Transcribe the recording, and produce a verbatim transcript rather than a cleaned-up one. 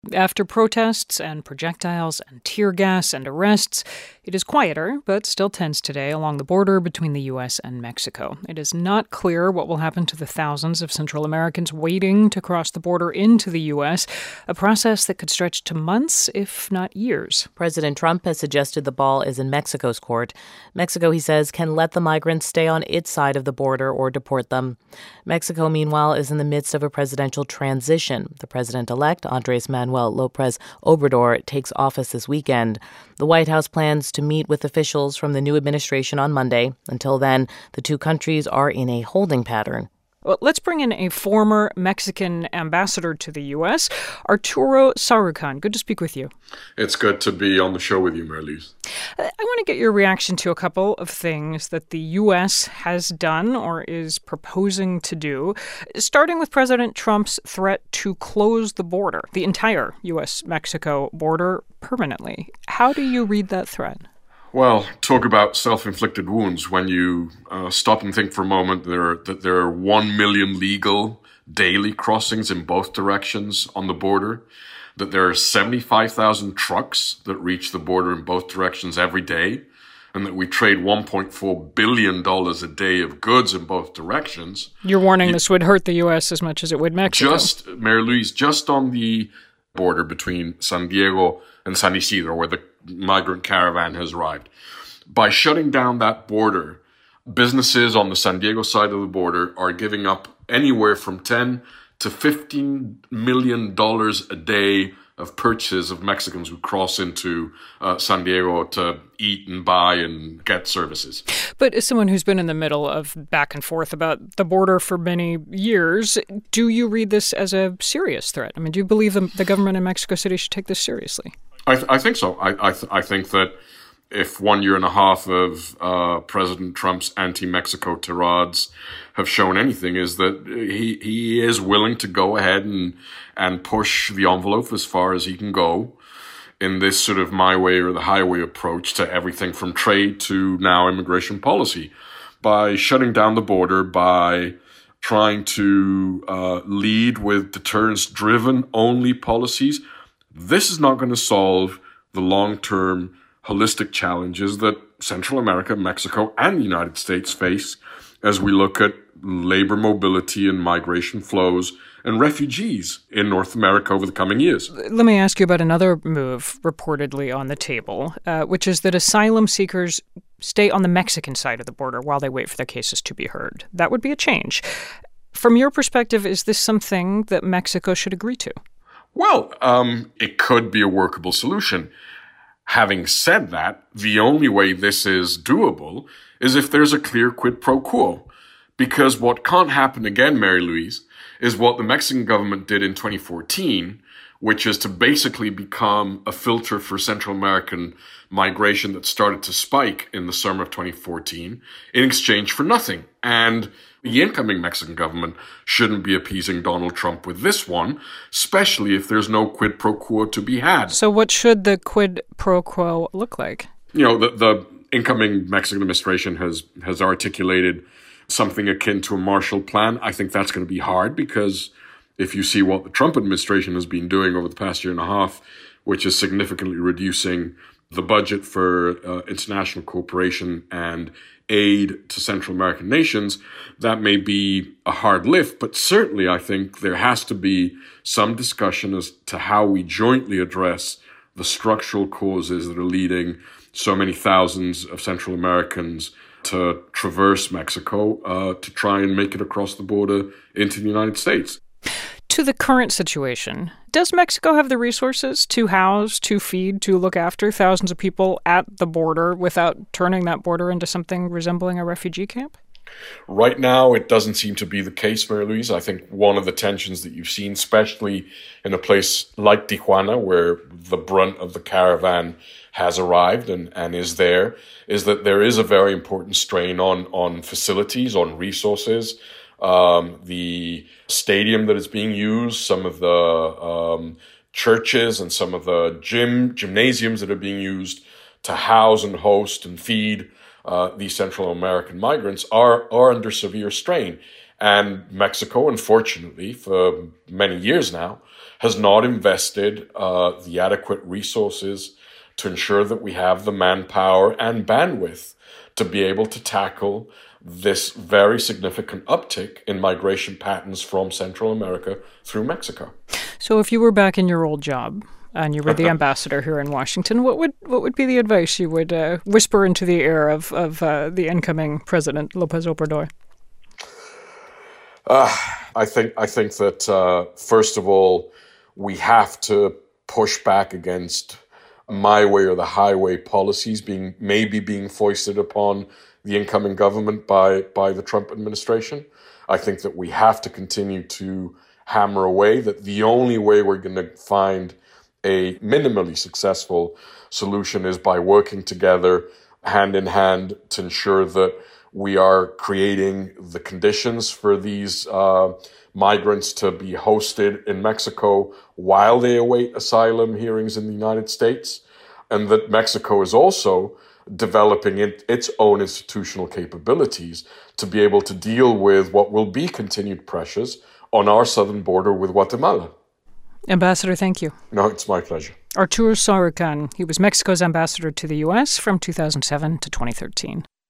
After protests and projectiles and tear gas and arrests, it is quieter, but still tense today along the border between the U S and Mexico. It is not clear what will happen to the thousands of Central Americans waiting to cross the border into the U S, a process that could stretch to months, if not years. President Trump has suggested the ball is in Mexico's court. Mexico, he says, can let the migrants stay on its side of the border or deport them. Mexico, meanwhile, is in the midst of a presidential transition. The president-elect, Andres Manuel Lopez Obrador, takes office this weekend. The White House plans to meet with officials from the new administration on Monday. Until then, the two countries are in a holding pattern. Well, let's bring in a former Mexican ambassador to the U S, Arturo Sarucán. Good to speak with you. It's good to be on the show with you, Mary-Louise. I want to get your reaction to a couple of things that the U S has done or is proposing to do, starting with President Trump's threat to close the border, the entire U S Mexico border, permanently. How do you read that threat? Well, talk about self-inflicted wounds. When you uh, stop and think for a moment, there are, that there are one million legal daily crossings in both directions on the border, that there are seventy-five thousand trucks that reach the border in both directions every day, and that we trade one point four billion dollars a day of goods in both directions. You're warning you, this would hurt the U S as much as it would Mexico. Just, Mary-Louise, just on the border between San Diego and San Isidro, where the migrant caravan has arrived. By shutting down that border, businesses on the San Diego side of the border are giving up anywhere from ten to fifteen million dollars a day of purchases of Mexicans who cross into uh, San Diego to eat and buy and get services. But as someone who's been in the middle of back and forth about the border for many years, do you read this as a serious threat? I mean, do you believe the, the government in Mexico City should take this seriously? I, th- I think so. I I, th- I think that if one year and a half of uh, President Trump's anti-Mexico tirades have shown anything, is that he he is willing to go ahead and and push the envelope as far as he can go in this sort of my way or the highway approach to everything from trade to now immigration policy. By shutting down the border, by trying to uh, lead with deterrence-driven only policies, this is not going to solve the long-term holistic challenges that Central America, Mexico, and the United States face as we look at labor mobility and migration flows and refugees in North America over the coming years. Let me ask you about another move reportedly on the table, uh, which is that asylum seekers stay on the Mexican side of the border while they wait for their cases to be heard. That would be a change. From your perspective, is this something that Mexico should agree to? Well, um, it could be a workable solution. Having said that, the only way this is doable is if there's a clear quid pro quo. Because what can't happen again, Mary-Louise, is what the Mexican government did in twenty fourteen, which is to basically become a filter for Central American migration that started to spike in the summer of twenty fourteen in exchange for nothing. And the incoming Mexican government shouldn't be appeasing Donald Trump with this one, especially if there's no quid pro quo to be had. So what should the quid pro quo look like? You know, the, the incoming Mexican administration has has articulated something akin to a Marshall Plan. I think that's going to be hard because if you see what the Trump administration has been doing over the past year and a half, which is significantly reducing the budget for uh, international cooperation and aid to Central American nations, that may be a hard lift. But certainly I think there has to be some discussion as to how we jointly address the structural causes that are leading so many thousands of Central Americans to traverse Mexico uh, to try and make it across the border into the United States. To the current situation, does Mexico have the resources to house, to feed, to look after thousands of people at the border without turning that border into something resembling a refugee camp? Right now, it doesn't seem to be the case, Mary-Louise. I think one of the tensions that you've seen, especially in a place like Tijuana, where the brunt of the caravan has arrived and, and is there, is that there is a very important strain on, on facilities, on resources. Um, the stadium that is being used, some of the um, churches and some of the gym gymnasiums that are being used to house and host and feed uh, these Central American migrants are, are under severe strain. And Mexico, unfortunately, for many years now, has not invested uh, the adequate resources to ensure that we have the manpower and bandwidth to be able to tackle this very significant uptick in migration patterns from Central America through Mexico. So if you were back in your old job and you were the ambassador here in Washington, what would what would be the advice you would uh, whisper into the ear of, of uh, the incoming President López Obrador? Uh, I think I think that, uh, first of all, we have to push back against my way or the highway policies being maybe being foisted upon the incoming government by, by the Trump administration. I think that we have to continue to hammer away, that the only way we're going to find a minimally successful solution is by working together hand in hand to ensure that we are creating the conditions for these uh, migrants to be hosted in Mexico while they await asylum hearings in the United States, and that Mexico is also developing it, its own institutional capabilities to be able to deal with what will be continued pressures on our southern border with Guatemala. Ambassador, thank you. No, it's my pleasure. Artur Saurukan. He was Mexico's ambassador to the U S from two thousand seven to twenty thirteen.